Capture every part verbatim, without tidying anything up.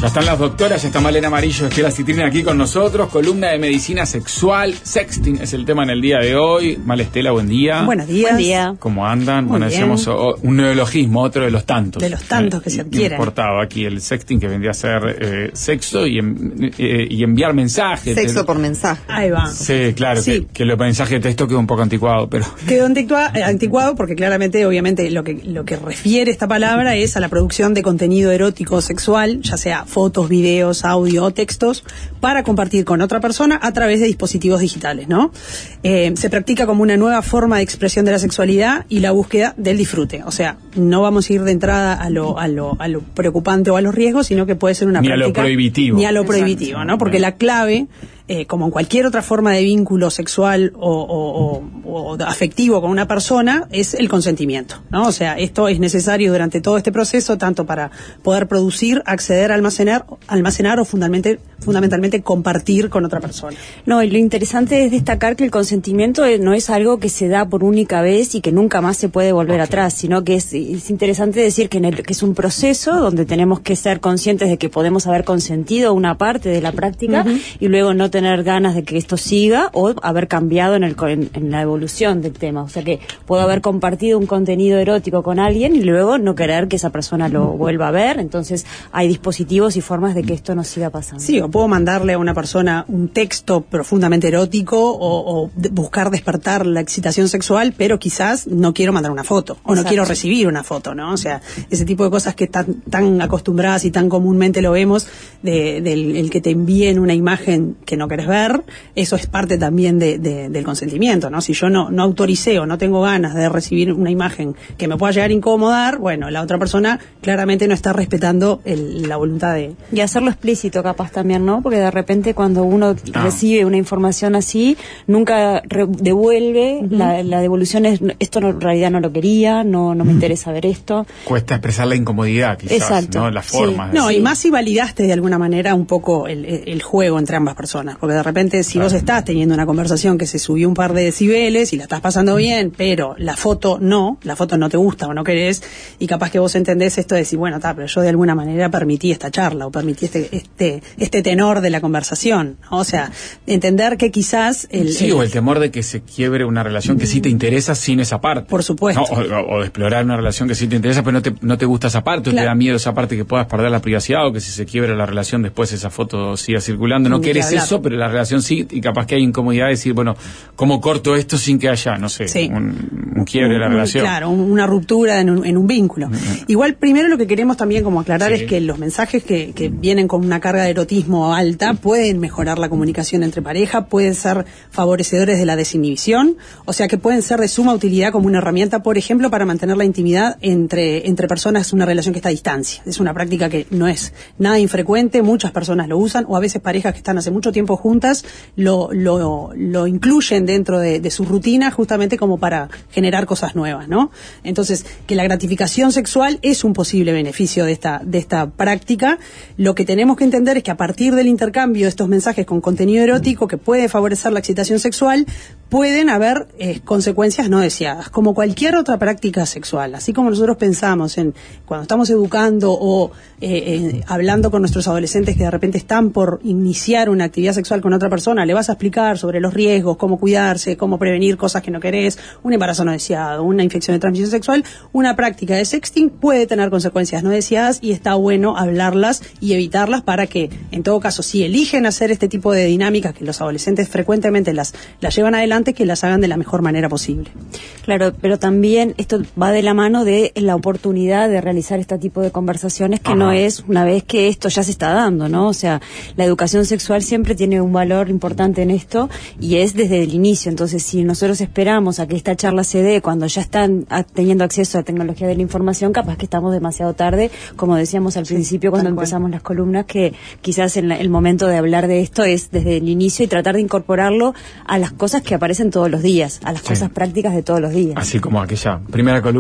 Ya están las doctoras, ya está Malena Amarillo, Estela Citrina aquí con nosotros, columna de medicina sexual, sexting es el tema en el día de hoy. Mal Estela, buen día. Buenos días. Buen día. ¿Cómo andan? Muy bueno, bien. decíamos oh, un neologismo, otro de los tantos. De los tantos eh, que se adquieren. Importaba aquí el sexting, que vendría a ser eh, sexo y, en, eh, y enviar mensajes. Sexo eh, por mensaje. Ahí va. Sí, claro, Sí. Que, que el mensaje de texto quedó un poco anticuado, pero... Quedó antiqua- eh, anticuado porque claramente, obviamente, lo que, lo que refiere esta palabra es a la producción de contenido erótico o sexual, ya sea fotos, videos, audio o textos, para compartir con otra persona a través de dispositivos digitales, ¿no? Eh, se practica como una nueva forma de expresión de la sexualidad y la búsqueda del disfrute. O sea, no vamos a ir de entrada a lo, a lo, a lo preocupante o a los riesgos, sino que puede ser una Ni a práctica... lo prohibitivo. Ni a lo Exacto. prohibitivo, ¿no? Porque la clave... Eh, como en cualquier otra forma de vínculo sexual o, o, o, o afectivo con una persona, es el consentimiento, ¿no? O sea, esto es necesario durante todo este proceso, tanto para poder producir, acceder, almacenar, almacenar o fundamentalmente, fundamentalmente compartir con otra persona. No, y lo interesante es destacar que el consentimiento no es algo que se da por única vez y que nunca más se puede volver okay. atrás, sino que es, es interesante decir que, en el, que es un proceso donde tenemos que ser conscientes de que podemos haber consentido una parte de la práctica uh-huh. y luego no tener ganas de que esto siga o haber cambiado en, el, en, en la evolución del tema. O sea que puedo haber compartido un contenido erótico con alguien y luego no querer que esa persona lo vuelva a ver. Entonces hay dispositivos y formas de que esto no siga pasando. Sí, o puedo mandarle a una persona un texto profundamente erótico o, o de buscar despertar la excitación sexual, pero quizás no quiero mandar una foto o Exacto. no quiero recibir una foto, ¿no? O sea, ese tipo de cosas que están tan acostumbradas y tan comúnmente lo vemos, de, del el que te envíen una imagen que no querés ver, eso es parte también de, de, del consentimiento, ¿no? Si yo no, no autoricé o no tengo ganas de recibir una imagen que me pueda llegar a incomodar, bueno, la otra persona claramente no está respetando el, la voluntad de... Y hacerlo explícito capaz también, ¿no? Porque de repente cuando uno ah. recibe una información así, nunca re- devuelve, uh-huh. la, la devolución es, esto no, en realidad no lo quería, no, no me uh-huh. interesa ver esto. Cuesta expresar la incomodidad, quizás, Exacto. ¿no? Las formas. Sí. No, sí. y más si validaste de alguna manera un poco el, el juego entre ambas personas, porque de repente si claro. vos estás teniendo una conversación que se subió un par de decibeles y la estás pasando bien, pero la foto no, la foto no te gusta o no querés, y capaz que vos entendés esto de decir, bueno, está, pero yo de alguna manera permití esta charla o permití este este este tenor de la conversación, ¿no? O sea, entender que quizás... El, sí, el, o el temor de que se quiebre una relación que sí te interesa sin esa parte. Por supuesto. ¿No? O, o de explorar una relación que sí te interesa, pero no te, no te gusta esa parte, claro. o te da miedo esa parte que puedas perder la privacidad, o que si se quiebra la relación después esa foto siga circulando. No querés eso, pero la relación sí, y capaz que hay incomodidad de decir, bueno, ¿cómo corto esto sin que haya, no sé, sí. un, un quiebre de la un, relación? Claro, una ruptura en un, en un vínculo. Uh-huh. Igual, primero lo que queremos también como aclarar sí. es que los mensajes que, que vienen con una carga de erotismo alta pueden mejorar la comunicación entre pareja, pueden ser favorecedores de la desinhibición, o sea que pueden ser de suma utilidad como una herramienta, por ejemplo, para mantener la intimidad entre, entre personas, una relación que está a distancia. Es una práctica que no es nada infrecuente, muchas personas lo usan, o a veces parejas que están hace mucho tiempo juntas lo, lo, lo incluyen dentro de, de su rutina justamente como para generar cosas nuevas, ¿no? Entonces, que la gratificación sexual es un posible beneficio de esta, de esta práctica. Lo que tenemos que entender es que a partir del intercambio de estos mensajes con contenido erótico que puede favorecer la excitación sexual, pueden haber eh, consecuencias no deseadas, como cualquier otra práctica sexual. Así como nosotros pensamos en cuando estamos educando o eh, eh, hablando con nuestros adolescentes que de repente están por iniciar una actividad sexual con otra persona, le vas a explicar sobre los riesgos, cómo cuidarse, cómo prevenir cosas que no querés, un embarazo no deseado, una infección de transmisión sexual. Una práctica de sexting puede tener consecuencias no deseadas y está bueno hablarlas y evitarlas para que, en todo caso, si eligen hacer este tipo de dinámicas que los adolescentes frecuentemente las, las llevan adelante, que las hagan de la mejor manera posible. Claro, pero también esto va de la mano de la oportunidad de realizar este tipo de conversaciones que Ajá. no es una vez que esto ya se está dando, ¿no? O sea, la educación sexual siempre tiene un valor importante en esto y es desde el inicio. Entonces, si nosotros esperamos a que esta charla se dé cuando ya están teniendo acceso a la tecnología de la información, capaz que estamos demasiado tarde, como decíamos al sí, principio cuando empezamos las columnas, que quizás en la, el momento de hablar de esto es desde el inicio y tratar de incorporarlo a las cosas que aparecen todos los días, a las sí. cosas prácticas de todos los días. Así como aquella primera columna se hace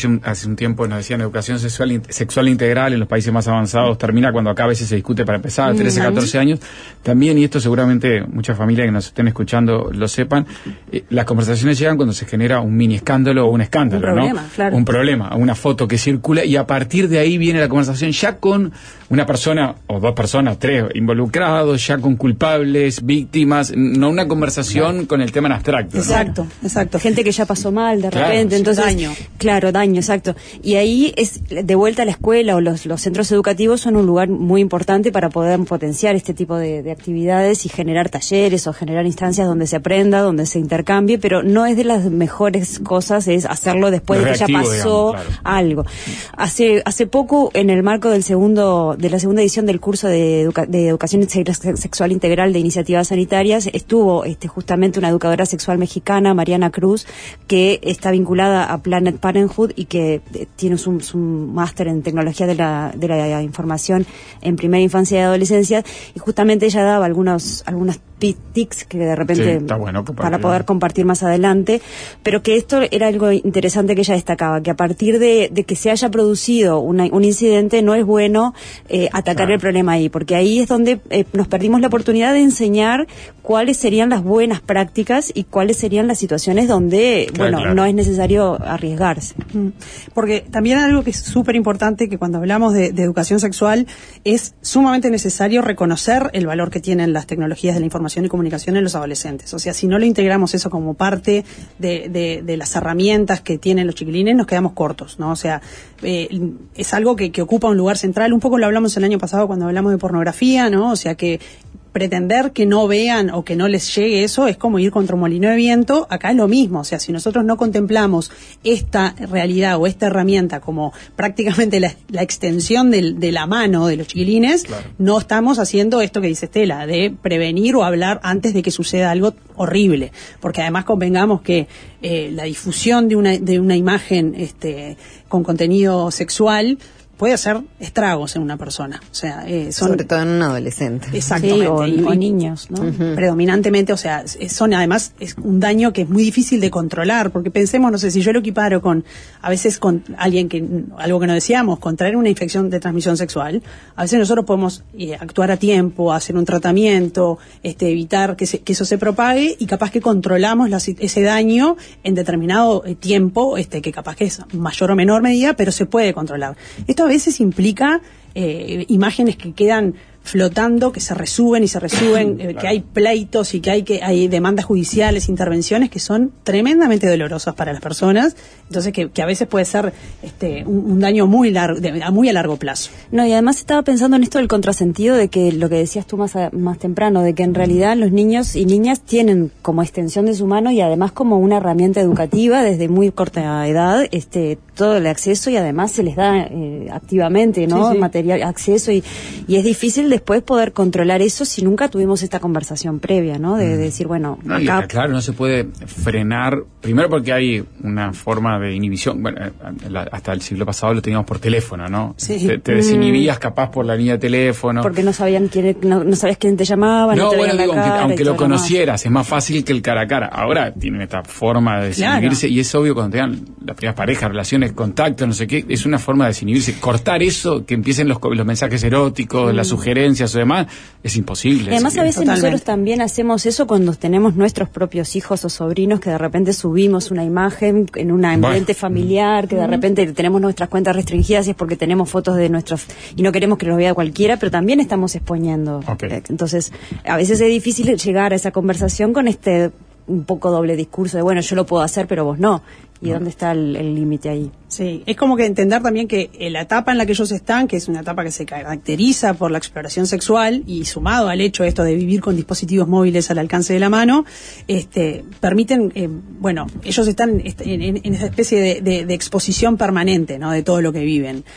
hace un, hace un tiempo nos decían educación sexual, sexual integral en los países más avanzados termina cuando acá a veces se discute para empezar, a trece, catorce años. También, y esto seguramente muchas familias que nos estén escuchando lo sepan, eh, las conversaciones llegan cuando se genera un mini escándalo o un escándalo, un problema, ¿no? Claro. Un problema, una foto que circula y a partir de ahí viene la conversación ya con una persona o dos personas, tres involucrados, ya con culpables, víctimas, no una conversación claro. con el tema en abstracto. Exacto, ¿no? exacto. Gente que ya pasó mal de claro, repente, entonces daño. Claro, daño, exacto. Y ahí es de vuelta a la escuela o los, los centros educativos son un lugar muy importante para poder potenciar este tipo de, de actividades y generar talleres o generar instancias donde se aprenda, donde se intercambie, pero no es de las mejores cosas es hacerlo después de que ya pasó digamos, claro. algo. Hace hace poco, en el marco del segundo de la segunda edición del curso de, educa de educación sexual integral de iniciativas sanitarias, estuvo este justamente una educadora sexual mexicana, Mariana Cruz, que está vinculada a Planet Parenthood y que eh, tiene un, un máster en tecnología de la, de la información en primera infancia y adolescencia, y justamente ella daba algunos algunas tics que de repente sí, bueno, para poder compartir más adelante, pero que esto era algo interesante que ella destacaba, que a partir de, de que se haya producido una, un incidente no es bueno eh, atacar claro. el problema ahí, porque ahí es donde eh, nos perdimos la oportunidad de enseñar cuáles serían las buenas prácticas y cuáles serían las situaciones donde, claro, bueno, claro. no es necesario arriesgarse. Porque también algo que es súper importante, que cuando hablamos de, de educación sexual, es sumamente necesario reconocer el valor que tienen las tecnologías de la información y comunicación en los adolescentes. O sea, si no lo integramos eso como parte de, de, de las herramientas que tienen los chiquilines, nos quedamos cortos, ¿no? O sea, eh, es algo que, que ocupa un lugar central. Un poco lo hablamos el año pasado cuando hablamos de pornografía, ¿no? O sea, que pretender que no vean o que no les llegue eso es como ir contra un molino de viento. Acá es lo mismo, o sea, si nosotros no contemplamos esta realidad o esta herramienta como prácticamente la, la extensión del, de la mano de los chiquilines, claro. no estamos haciendo esto que dice Estela, de prevenir o hablar antes de que suceda algo horrible, porque además convengamos que eh, la difusión de una, de una imagen este, con contenido sexual puede hacer estragos en una persona, o sea, eh, son, sobre todo en un adolescente. Exactamente. Sí, o, y, o niños, ¿no? Uh-huh. Predominantemente, o sea, son además es un daño que es muy difícil de controlar, porque pensemos, no sé, si yo lo equiparo con, a veces con alguien que, algo que no decíamos, contraer una infección de transmisión sexual, a veces nosotros podemos eh, actuar a tiempo, hacer un tratamiento, este, evitar que, se, que eso se propague, y capaz que controlamos la, ese daño en determinado eh, tiempo, este, que capaz que es mayor o menor medida, pero se puede controlar. Esto a veces implica eh, imágenes que quedan flotando, que se resuben y se resuben, eh, claro. que hay pleitos y que hay que hay demandas judiciales, intervenciones que son tremendamente dolorosas para las personas, entonces que, que a veces puede ser este un, un daño muy largo, de, a muy a largo plazo. No, y además estaba pensando en esto del contrasentido de que lo que decías tú más a, más temprano, de que en realidad los niños y niñas tienen como extensión de su mano y además como una herramienta educativa desde muy corta edad, este todo el acceso, y además se les da eh, activamente, ¿no? Sí, sí. Material, acceso, y, y es difícil después poder controlar eso si nunca tuvimos esta conversación previa, ¿no? De, de decir, bueno, no, acá... y, claro, no se puede frenar, primero porque hay una forma de inhibición, bueno, hasta el siglo pasado lo teníamos por teléfono, ¿no? Sí. Te, te desinhibías capaz por la línea de teléfono. Porque no sabían quién, no, no sabías quién te llamaba, no, no te bueno, digo, la cara, aunque, aunque lo conocieras, más. Es más fácil que el cara a cara. Ahora tienen esta forma de desinhibirse, claro. y es obvio cuando tengan las primeras parejas, relaciones, contactos, no sé qué, es una forma de desinhibirse. Cortar eso, que empiecen los, los mensajes eróticos, mm. las sugerencias o demás, es imposible. Y además sí, a veces totalmente. Nosotros también hacemos eso cuando tenemos nuestros propios hijos o sobrinos, que de repente subimos una imagen en un ambiente bueno. familiar, que de repente tenemos nuestras cuentas restringidas y es porque tenemos fotos de nuestros, y no queremos que los vea cualquiera, pero también estamos exponiendo. Okay. Entonces, a veces es difícil llegar a esa conversación con este un poco doble discurso de, bueno, yo lo puedo hacer, pero vos no. ¿Y no. dónde está el límite ahí? Sí, es como que entender también que la etapa en la que ellos están, que es una etapa que se caracteriza por la exploración sexual, y sumado al hecho de esto de vivir con dispositivos móviles al alcance de la mano, este, permiten, eh, bueno, ellos están en, en, en esa especie de, de, de exposición permanente, ¿no? De todo lo que viven.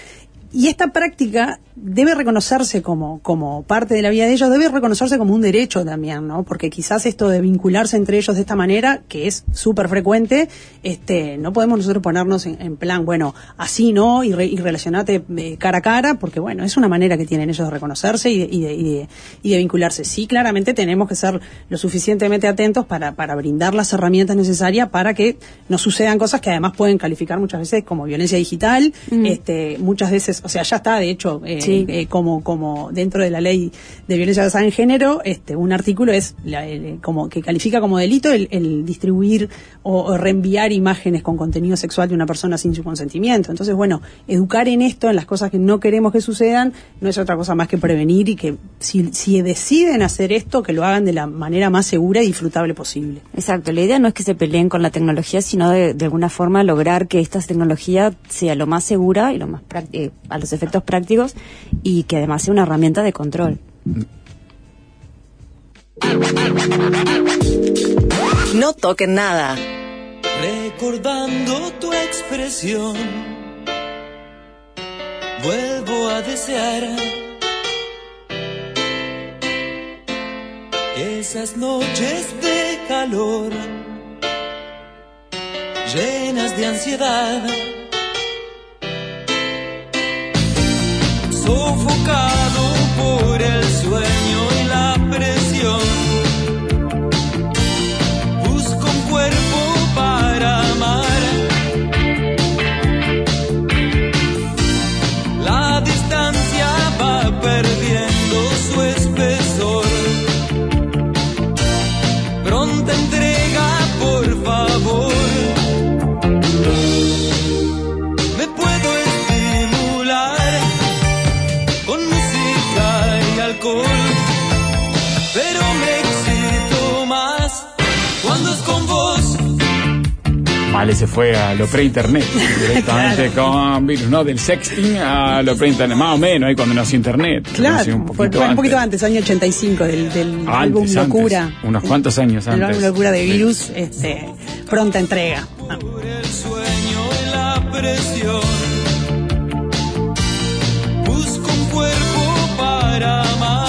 Y esta práctica debe reconocerse como, como parte de la vida de ellos, debe reconocerse como un derecho también, ¿no? Porque quizás esto de vincularse entre ellos de esta manera, que es súper frecuente, este, no podemos nosotros ponernos en, en plan, bueno, así, ¿no? Y, re, y relacionarte eh, cara a cara, porque bueno, es una manera que tienen ellos de reconocerse y de, y de, y de, y de vincularse. Sí, claramente tenemos que ser lo suficientemente atentos para, para brindar las herramientas necesarias para que no sucedan cosas que además pueden calificar muchas veces como violencia digital, mm. este, muchas veces, o sea, ya está, de hecho, eh, sí. eh, como como dentro de la ley de violencia basada en género, este, un artículo es la, el, como que califica como delito el, el distribuir o, o reenviar imágenes con contenido sexual de una persona sin su consentimiento. Entonces, bueno, educar en esto, en las cosas que no queremos que sucedan, no es otra cosa más que prevenir y que si, si deciden hacer esto, que lo hagan de la manera más segura y disfrutable posible. Exacto, la idea no es que se peleen con la tecnología, sino de, de alguna forma lograr que esta tecnología sea lo más segura y lo más eh, a los efectos prácticos y que además sea una herramienta de control. No toquen nada. Recordando tu expresión, vuelvo a desear esas noches de calor, llenas de ansiedad, sofocado por el sueño y la presión. Busco un cuerpo para amar. La distancia va perdiendo su espesor. Pronta entrega, por favor. Me puedo estimular con música y alcohol, pero me excito más cuando es con vos. Vale, se fue a lo pre-internet, directamente claro. Con virus, ¿no? Del sexting a lo pre-internet, más o menos, ahí cuando nació internet. Claro, un poquito, fue, fue un poquito antes, año ochenta y cinco, del, del antes, álbum Locura. Antes, unos cuantos años antes. El álbum Locura de Virus, este, pronta entrega. Ah. Por el sueño y la presión, busco un cuerpo para amar.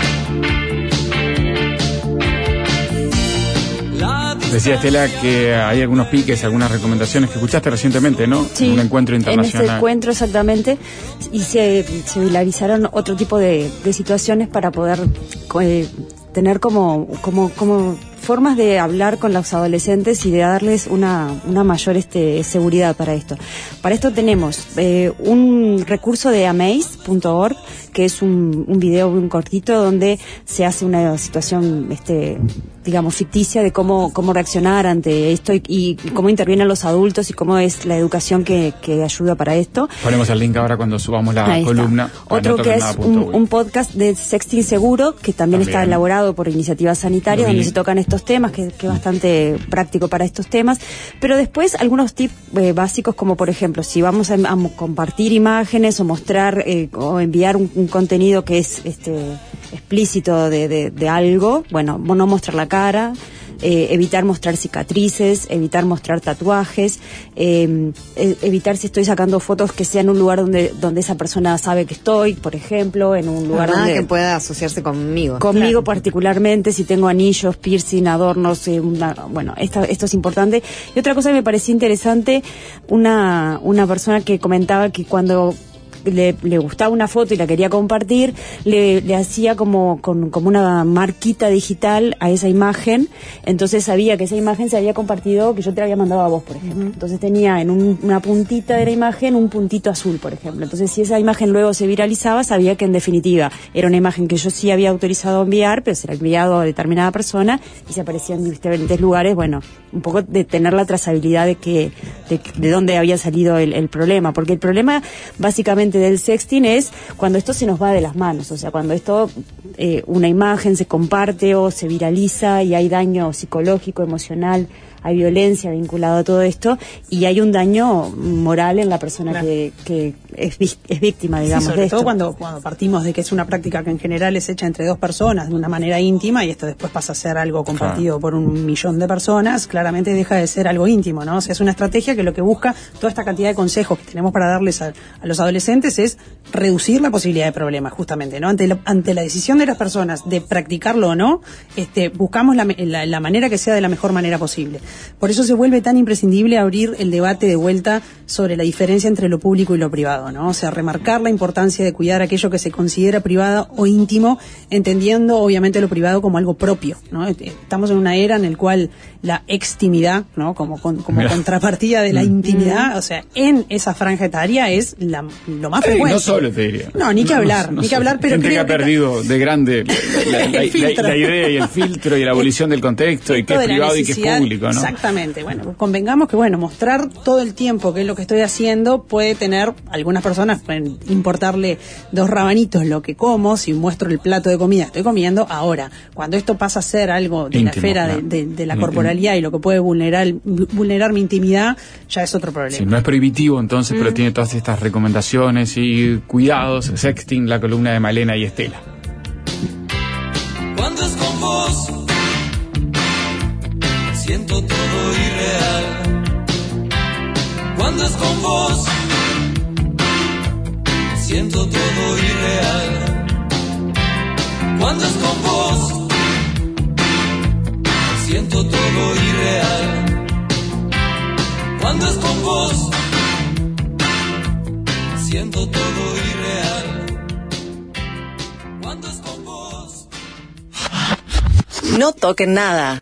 Decía Estela que hay algunos piques, algunas recomendaciones que escuchaste recientemente, ¿no? Sí, en un encuentro internacional. En ese encuentro exactamente, y se, se viralizaron otro tipo de, de situaciones para poder eh, tener como, como, como formas de hablar con los adolescentes y de darles una, una mayor este, seguridad para esto. Para esto tenemos eh, un recurso de amaze punto org, que es un, un video, un cortito, donde se hace una situación, este, digamos, ficticia de cómo, cómo reaccionar ante esto y, y cómo intervienen los adultos y cómo es la educación que, que ayuda para esto. Ponemos el link ahora cuando subamos la Ahí columna. Otro no que es un, un podcast de sexting seguro, que también, también está elaborado por Iniciativa Sanitaria, donde se tocan estos temas, que, que es bastante práctico para estos temas. Pero después algunos tips eh, básicos, como por ejemplo, si vamos a, a compartir imágenes o mostrar eh, o enviar un, un contenido que es este explícito de, de, de algo, bueno, no mostrar la cara, eh, evitar mostrar cicatrices, evitar mostrar tatuajes, eh, eh, evitar si estoy sacando fotos que sea en un lugar donde donde esa persona sabe que estoy, por ejemplo, en un lugar Nada donde que pueda asociarse conmigo. Conmigo claro. particularmente, si tengo anillos, piercing, adornos, eh, una, bueno, esta, esto es importante. Y otra cosa que me pareció interesante, una una persona que comentaba que cuando Le, le gustaba una foto y la quería compartir, le, le hacía como, con, como una marquita digital a esa imagen, entonces sabía que esa imagen se había compartido, que yo te la había mandado a vos, por ejemplo. Uh-huh. Entonces tenía en un, una puntita de la imagen un puntito azul, por ejemplo. Entonces si esa imagen luego se viralizaba, sabía que en definitiva era una imagen que yo sí había autorizado a enviar, pero se la había enviado a determinada persona y se aparecía en diferentes lugares. Bueno, un poco de tener la trazabilidad de que de, de dónde había salido el, el problema, porque el problema básicamente del sexting es cuando esto se nos va de las manos, o sea, cuando esto, eh, una imagen se comparte o se viraliza y hay daño psicológico, emocional hay violencia vinculada a todo esto y hay un daño moral en la persona claro. que, que es, es víctima, digamos, sí, sobre de esto. todo cuando, cuando partimos de que es una práctica que en general es hecha entre dos personas de una manera íntima y esto después pasa a ser algo compartido claro. por un millón de personas, claramente deja de ser algo íntimo, ¿no? O sea, es una estrategia que lo que busca, toda esta cantidad de consejos que tenemos para darles a, a los adolescentes es reducir la posibilidad de problemas, justamente, ¿no? Ante la, ante la decisión de las personas de practicarlo o no, este, buscamos la, la, la manera que sea de la mejor manera posible. Por eso se vuelve tan imprescindible abrir el debate de vuelta sobre la diferencia entre lo público y lo privado, ¿no? O sea, remarcar la importancia de cuidar aquello que se considera privado o íntimo, entendiendo obviamente lo privado como algo propio, ¿no? Estamos en una era en la cual la extimidad, ¿no? Como, con, como contrapartida de la intimidad, o sea, en esa franja etaria es la, lo más frecuente. Sí, no solo te diría. No, ni que hablar, no, no, ni que hablar, pero gente creo que ha perdido de grande la, la, la, la, la idea y el filtro y la abolición del contexto y qué es privado y qué es público, ¿no? Exactamente. Bueno, convengamos que, bueno, mostrar todo el tiempo que es lo que estoy haciendo puede tener, algunas personas pueden importarle dos rabanitos lo que como, si muestro el plato de comida estoy comiendo. Ahora, cuando esto pasa a ser algo de íntimo, la esfera claro. de, de, de la corporalidad y lo que puede vulnerar vulnerar mi intimidad, ya es otro problema. Sí, no es prohibitivo entonces, mm. pero tiene todas estas recomendaciones y cuidados. Sexting, la columna de Malena y Estela. Cuando es con vos, siento todo irreal. Cuando es con vos, siento todo irreal. Cuando es con vos, siento todo irreal. Cuando es con vos, siento todo irreal. Cuando es con vos. No toquen nada.